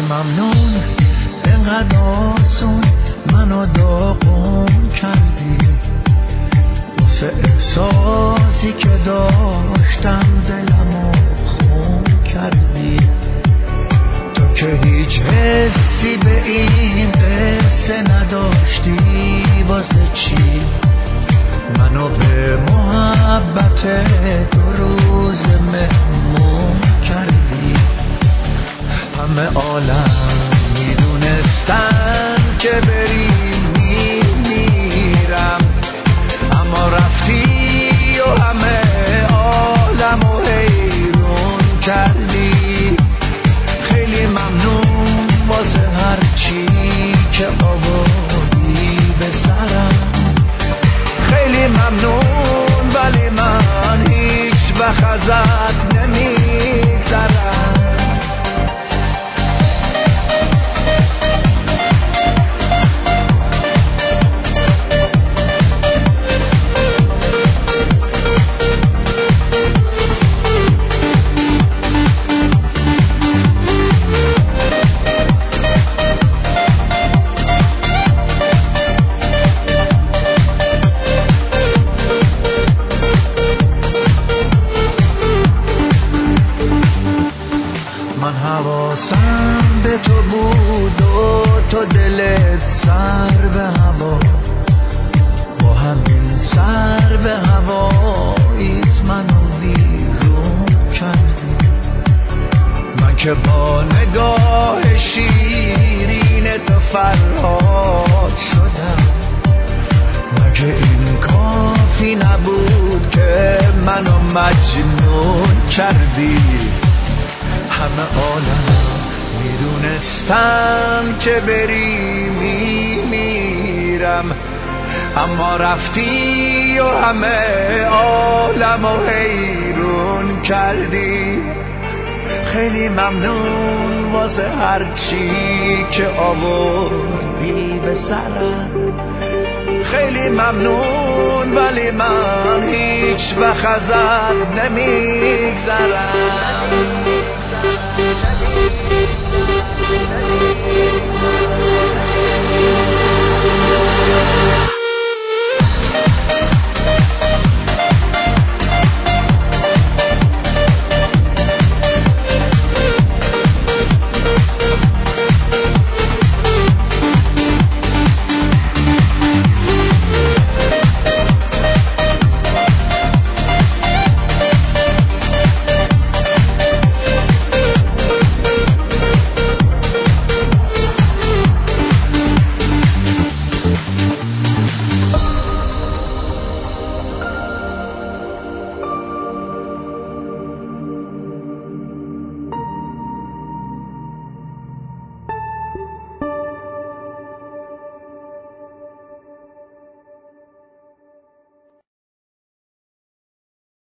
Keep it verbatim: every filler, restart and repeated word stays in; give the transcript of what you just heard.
ممنون اینقدر آسون منو داغون کردی، واسه احساسی که داشتم دلمو خون کردی. تو که هیچ حسی به این قصه نداشتی، واسه چی منو به محبت دو روز مهمون کردی؟ همه عالم میدونستن که بری میمیرم، اما رفتی و همه عالمو حیرون کردی. خیلی ممنون واسه هر چی که آوردی به سرم، خیلی ممنون ولی من هیچ وقت ازت نمیگذرم. من حواسم به تو بود و تو دلت سر به هوا، با همین سر به هواییت منو ویرون کردی. من که با نگاه شیرین تو فرهاد شدم، مگه این کافی نبود که منو مجنون کردی؟ همه عالم میدونستم که بری میمیرم، اما رفتی و همه عالمو حیرون کردی. خیلی ممنون واسه هر چی که آوردی به سرم، خیلی ممنون ولی من هیچ وقت ازت نمیگذرم.